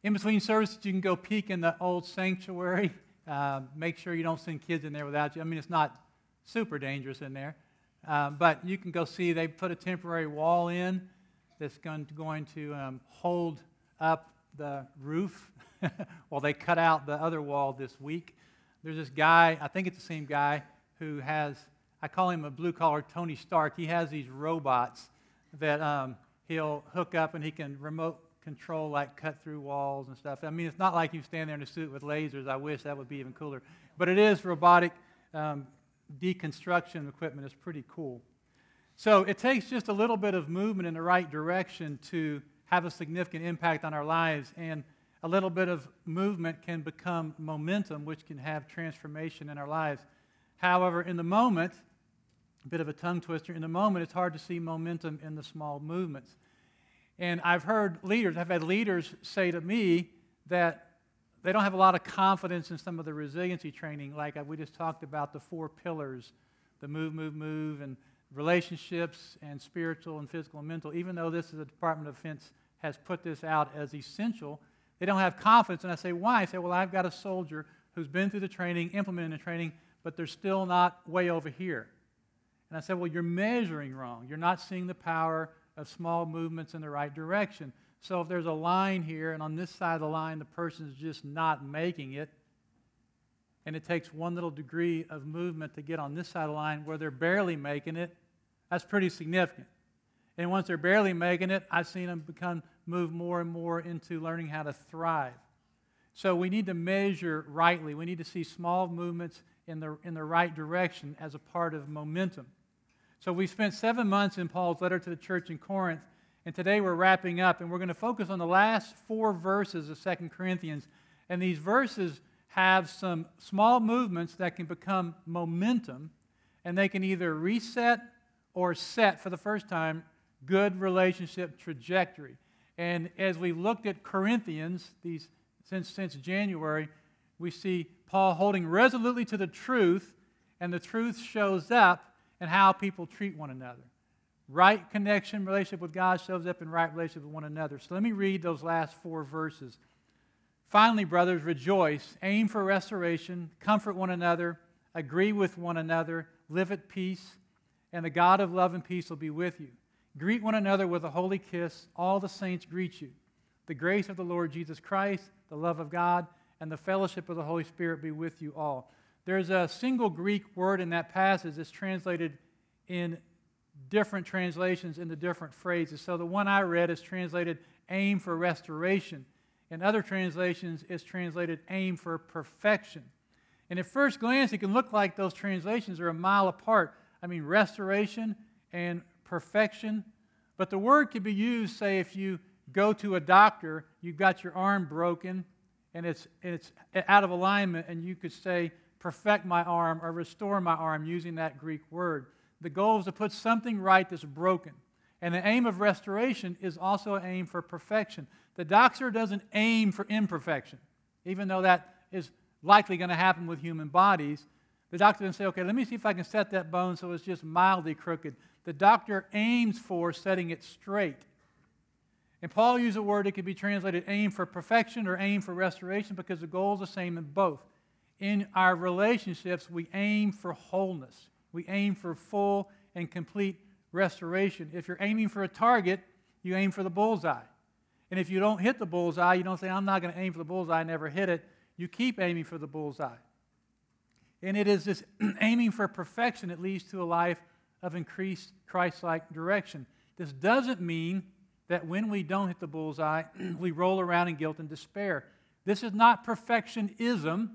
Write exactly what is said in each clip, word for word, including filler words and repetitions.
In between services, you can go peek in the old sanctuary. Uh, make sure you don't send kids in there without you. I mean, it's not super dangerous in there. Uh, but you can go see they put a temporary wall in that's going to, going to um, hold up the roof while they cut out the other wall this week. There's this guy, I think it's the same guy, who has, I call him a blue-collar Tony Stark. He has these robots that um, he'll hook up and he can remote control, like cut through walls and stuff. I mean, it's not like you stand there in a suit with lasers. I wish that would be even cooler. But it is robotic um, deconstruction equipment. It's pretty cool. So it takes just a little bit of movement in the right direction to have a significant impact on our lives, and a little bit of movement can become momentum, which can have transformation in our lives. However, in the moment, a bit of a tongue twister, in the moment it's hard to see momentum in the small movements. And I've heard leaders, I've had leaders say to me that they don't have a lot of confidence in some of the resiliency training, like we just talked about the four pillars, the move, move, move, and relationships and spiritual and physical and mental. Even though this is a Department of Defense has put this out as essential, they don't have confidence. And I say, why? I say, well, I've got a soldier who's been through the training, implemented the training, but they're still not way over here. And I said, well, you're measuring wrong. You're not seeing the power of small movements in the right direction. So if there's a line here, and on this side of the line, the person's just not making it, and it takes one little degree of movement to get on this side of the line where they're barely making it, that's pretty significant. And once they're barely making it, I've seen them become move more and more into learning how to thrive. So we need to measure rightly. We need to see small movements in the, in the right direction as a part of momentum. So we spent seven months in Paul's letter to the church in Corinth, and today we're wrapping up, and we're going to focus on the last four verses of Second Corinthians. And these verses have some small movements that can become momentum, and they can either reset or set, for the first time, good relationship trajectory. And as we looked at Corinthians these since, since January, we see Paul holding resolutely to the truth, and the truth shows up in how people treat one another. Right connection, relationship with God shows up in right relationship with one another. So let me read those last four verses. Finally, brothers, rejoice, aim for restoration, comfort one another, agree with one another, live at peace, and the God of love and peace will be with you. Greet one another with a holy kiss. All the saints greet you. The grace of the Lord Jesus Christ, the love of God, and the fellowship of the Holy Spirit be with you all. There's a single Greek word in that passage that's translated in different translations into different phrases. So the one I read is translated aim for restoration. In other translations, it's translated aim for perfection. And at first glance, it can look like those translations are a mile apart. I mean, restoration and perfection. But the word could be used, say, if you go to a doctor, you've got your arm broken, and it's, it's out of alignment, and you could say, perfect my arm or restore my arm using that Greek word. The goal is to put something right that's broken. And the aim of restoration is also an aim for perfection. The doctor doesn't aim for imperfection, even though that is likely going to happen with human bodies. The doctor doesn't say, okay, let me see if I can set that bone so it's just mildly crooked. The doctor aims for setting it straight. And Paul used a word that could be translated aim for perfection or aim for restoration because the goal is the same in both. In our relationships, we aim for wholeness. We aim for full and complete restoration. If you're aiming for a target, you aim for the bullseye. And if you don't hit the bullseye, you don't say, I'm not going to aim for the bullseye, I never hit it. You keep aiming for the bullseye. And it is this aiming for perfection that leads to a life of increased Christ-like direction. This doesn't mean that when we don't hit the bullseye, we roll around in guilt and despair. This is not perfectionism.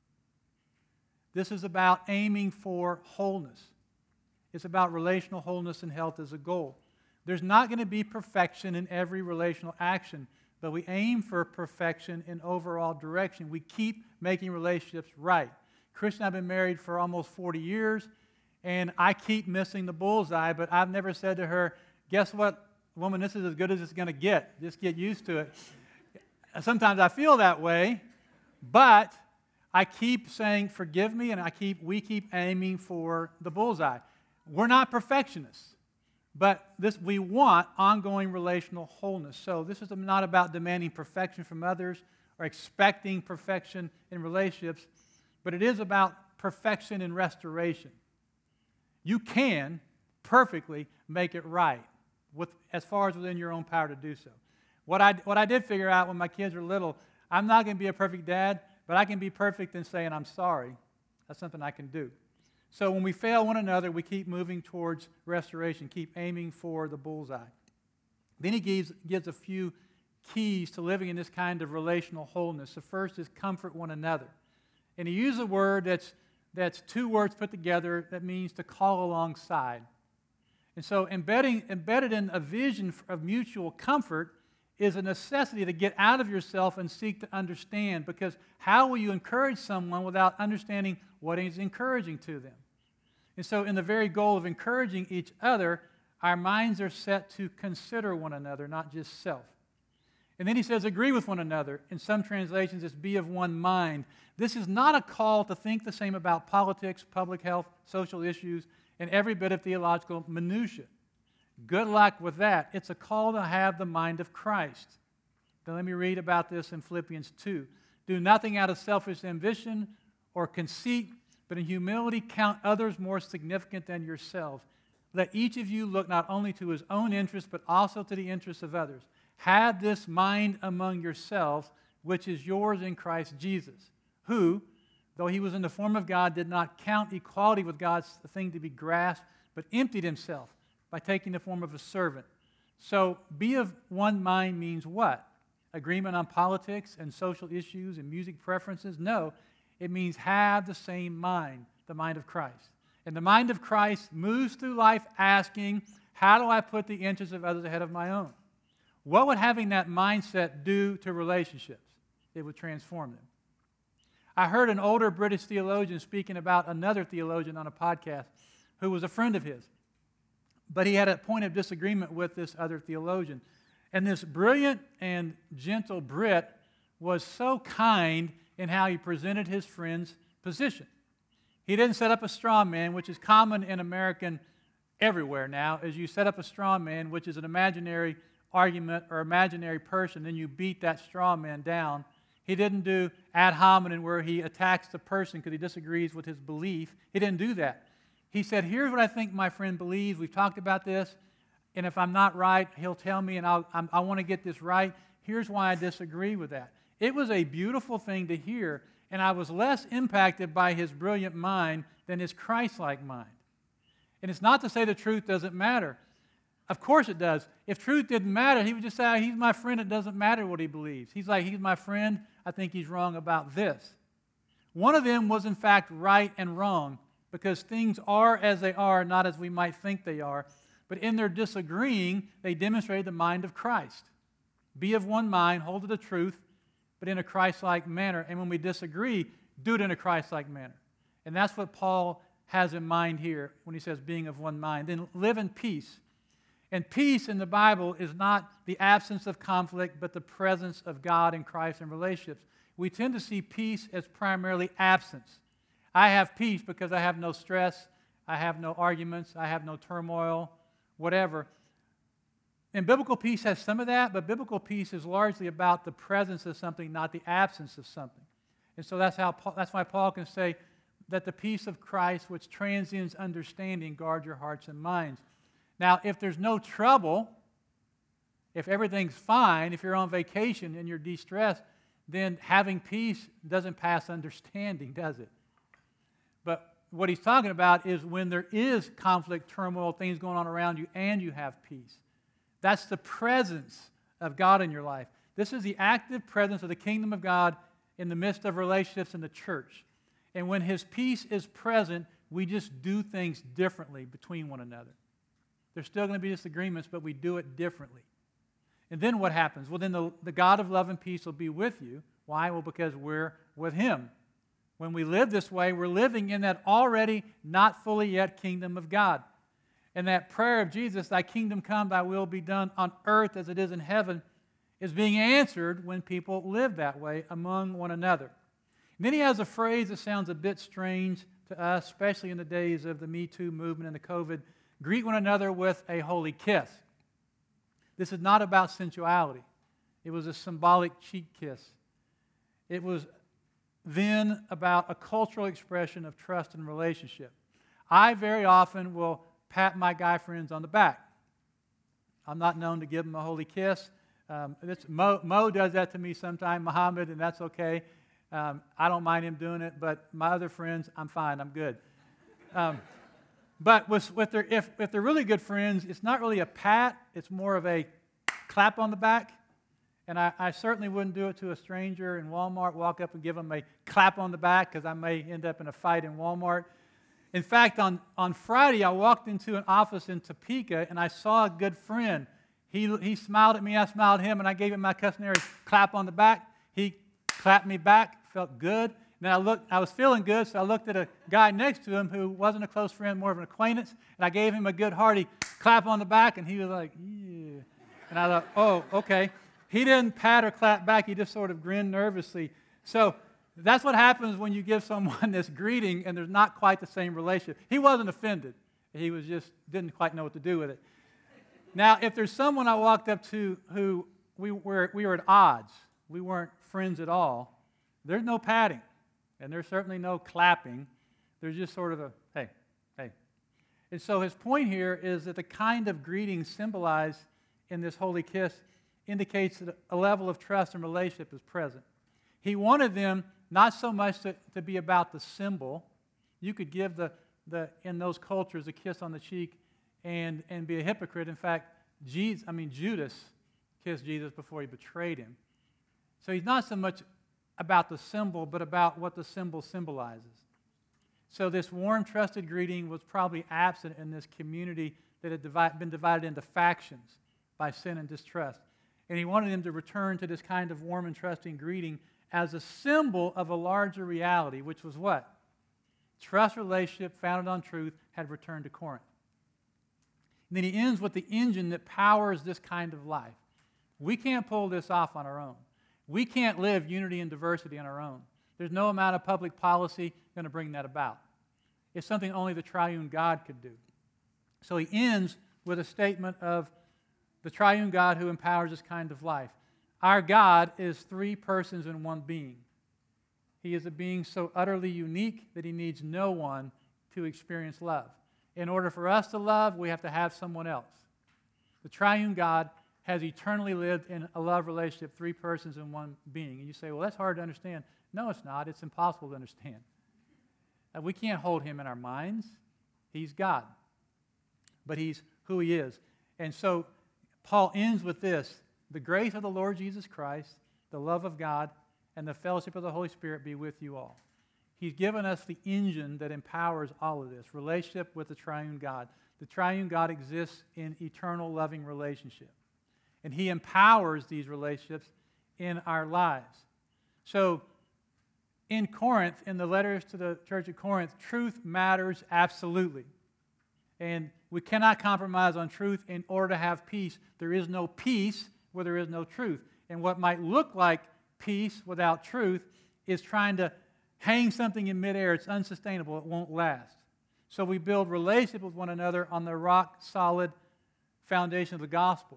This is about aiming for wholeness. It's about relational wholeness and health as a goal. There's not going to be perfection in every relational action, but we aim for perfection in overall direction. We keep making relationships right. Chris and I have been married for almost forty years, and I keep missing the bullseye, but I've never said to her, guess what, woman, this is as good as it's going to get. Just get used to it. Sometimes I feel that way, but I keep saying, forgive me, and I keep we keep aiming for the bullseye. We're not perfectionists. But this, we want ongoing relational wholeness. So this is not about demanding perfection from others or expecting perfection in relationships, but it is about perfection in restoration. You can perfectly make it right with, as far as within your own power to do so. What I, what I did figure out when my kids were little, I'm not going to be a perfect dad, but I can be perfect in saying I'm sorry. That's something I can do. So when we fail one another, we keep moving towards restoration, keep aiming for the bullseye. Then he gives, gives a few keys to living in this kind of relational wholeness. The first is comfort one another. And he uses a word that's, that's two words put together that means to call alongside. And so embedding, embedded in a vision of mutual comfort is a necessity to get out of yourself and seek to understand, because how will you encourage someone without understanding what is encouraging to them? And so in the very goal of encouraging each other, our minds are set to consider one another, not just self. And then he says, agree with one another. In some translations, it's be of one mind. This is not a call to think the same about politics, public health, social issues, and every bit of theological minutia. Good luck with that. It's a call to have the mind of Christ. Now let me read about this in Philippians two. Do nothing out of selfish ambition or conceit, but in humility count others more significant than yourselves. Let each of you look not only to his own interests, but also to the interests of others. Have this mind among yourselves, which is yours in Christ Jesus, who, though he was in the form of God, did not count equality with God a thing to be grasped, but emptied himself by taking the form of a servant. So be of one mind means what? Agreement on politics and social issues and music preferences? No. It means have the same mind, the mind of Christ. And the mind of Christ moves through life asking, how do I put the interests of others ahead of my own? What would having that mindset do to relationships? It would transform them. I heard an older British theologian speaking about another theologian on a podcast who was a friend of his. But he had a point of disagreement with this other theologian. And this brilliant and gentle Brit was so kind in how he presented his friend's position. He didn't set up a straw man, which is common in American everywhere now, is you set up a straw man, which is an imaginary argument or imaginary person, then you beat that straw man down. He didn't do ad hominem where he attacks the person because he disagrees with his belief. He didn't do that. He said, here's what I think my friend believes. We've talked about this, and if I'm not right, he'll tell me, and I'll, I'm, I want to get this right. Here's why I disagree with that. It was a beautiful thing to hear, and I was less impacted by his brilliant mind than his Christ-like mind. And it's not to say the truth doesn't matter. Of course it does. If truth didn't matter, he would just say, oh, he's my friend, it doesn't matter what he believes. He's like, he's my friend, I think he's wrong about this. One of them was in fact right and wrong, because things are as they are, not as we might think they are. But in their disagreeing, they demonstrated the mind of Christ. Be of one mind, hold to the truth, but in a Christ-like manner. And when we disagree, do it in a Christ-like manner. And that's what Paul has in mind here when he says being of one mind. Then live in peace. And peace in the Bible is not the absence of conflict, but the presence of God and Christ in relationships. We tend to see peace as primarily absence. I have peace because I have no stress, I have no arguments, I have no turmoil, whatever. And biblical peace has some of that, but biblical peace is largely about the presence of something, not the absence of something. And so that's how Paul, that's why Paul can say that the peace of Christ, which transcends understanding, guard your hearts and minds. Now, if there's no trouble, if everything's fine, if you're on vacation and you're de-stressed, then having peace doesn't pass understanding, does it? But what he's talking about is when there is conflict, turmoil, things going on around you, and you have peace. That's the presence of God in your life. This is the active presence of the kingdom of God in the midst of relationships in the church. And when his peace is present, we just do things differently between one another. There's still going to be disagreements, but we do it differently. And then what happens? Well, then the, the God of love and peace will be with you. Why? Well, because we're with him. When we live this way, we're living in that already not fully yet kingdom of God. And that prayer of Jesus, thy kingdom come, thy will be done on earth as it is in heaven, is being answered when people live that way among one another. And then he has a phrase that sounds a bit strange to us, especially in the days of the Me Too movement and the COVID greet one another with a holy kiss. This is not about sensuality. It was a symbolic cheek kiss. It was then about a cultural expression of trust and relationship. I very often will pat my guy friends on the back. I'm not known to give them a holy kiss. Um, it's, Mo, Mo does that to me sometime, Muhammad, and that's okay. Um, I don't mind him doing it, but my other friends, I'm fine, I'm good. Um, but with, with their, if, if they're really good friends, it's not really a pat, it's more of a clap on the back. And I, I certainly wouldn't do it to a stranger in Walmart, walk up and give them a clap on the back, because I may end up in a fight in Walmart. In fact, on, on Friday, I walked into an office in Topeka, and I saw a good friend. He, he smiled at me, I smiled at him, and I gave him my customary clap on the back. He clapped me back, felt good. And then I looked, I was feeling good, so I looked at a guy next to him who wasn't a close friend, more of an acquaintance, and I gave him a good hearty clap on the back, and he was like, yeah. And I thought, oh, okay. He didn't pat or clap back, he just sort of grinned nervously. So that's what happens when you give someone this greeting and there's not quite the same relationship. He wasn't offended. He was just didn't quite know what to do with it. Now, if there's someone I walked up to who we were, we were at odds, we weren't friends at all, there's no patting, and there's certainly no clapping. There's just sort of a, hey, hey. And so his point here is that the kind of greeting symbolized in this holy kiss indicates that a level of trust and relationship is present. He wanted them not so much to, to be about the symbol. You could give the, the in those cultures a kiss on the cheek and, and be a hypocrite. In fact, Jesus, I mean Judas kissed Jesus before he betrayed him. So he's not so much about the symbol, but about what the symbol symbolizes. So this warm, trusted greeting was probably absent in this community that had divide, been divided into factions by sin and distrust. And he wanted them to return to this kind of warm and trusting greeting as a symbol of a larger reality, which was what? Trust relationship founded on truth had returned to Corinth. And then he ends with the engine that powers this kind of life. We can't pull this off on our own. We can't live unity and diversity on our own. There's no amount of public policy going to bring that about. It's something only the triune God could do. So he ends with a statement of the triune God who empowers this kind of life. Our God is three persons in one being. He is a being so utterly unique that he needs no one to experience love. In order for us to love, we have to have someone else. The triune God has eternally lived in a love relationship, three persons in one being. And you say, well, that's hard to understand. No, it's not. It's impossible to understand. Uh, we can't hold him in our minds. He's God. But he's who he is. And so Paul ends with this: the grace of the Lord Jesus Christ, the love of God, and the fellowship of the Holy Spirit be with you all. He's given us the engine that empowers all of this, relationship with the triune God. The triune God exists in eternal loving relationship. And he empowers these relationships in our lives. So in Corinth, in the letters to the church of Corinth, truth matters absolutely. And we cannot compromise on truth in order to have peace. There is no peace where there is no truth. And what might look like peace without truth is trying to hang something in midair. It's unsustainable. It won't last. So we build relationship with one another on the rock-solid foundation of the gospel.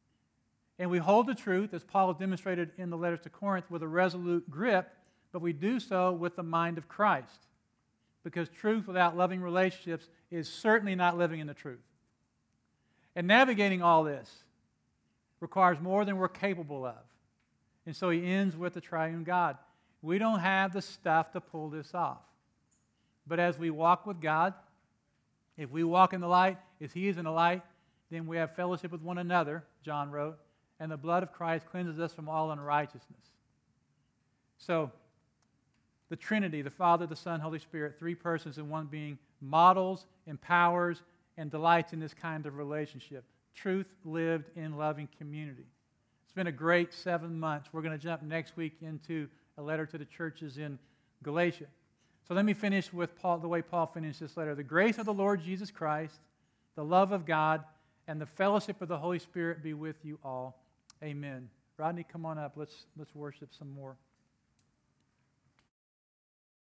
And we hold the truth, as Paul has demonstrated in the letters to Corinth, with a resolute grip, but we do so with the mind of Christ. Because truth without loving relationships is certainly not living in the truth. And navigating all this requires more than we're capable of. And so he ends with the triune God. We don't have the stuff to pull this off. But as we walk with God, if we walk in the light, as he is in the light, then we have fellowship with one another, John wrote, and the blood of Christ cleanses us from all unrighteousness. So, the Trinity, the Father, the Son, Holy Spirit, three persons in one being, models, empowers, and delights in this kind of relationship. Truth lived in loving community. It's been a great seven months. We're going to jump next week into a letter to the churches in Galatia. So let me finish with Paul, the way Paul finished this letter. The grace of the Lord Jesus Christ, the love of God, and the fellowship of the Holy Spirit be with you all. Amen. Rodney, come on up. Let's, let's worship some more.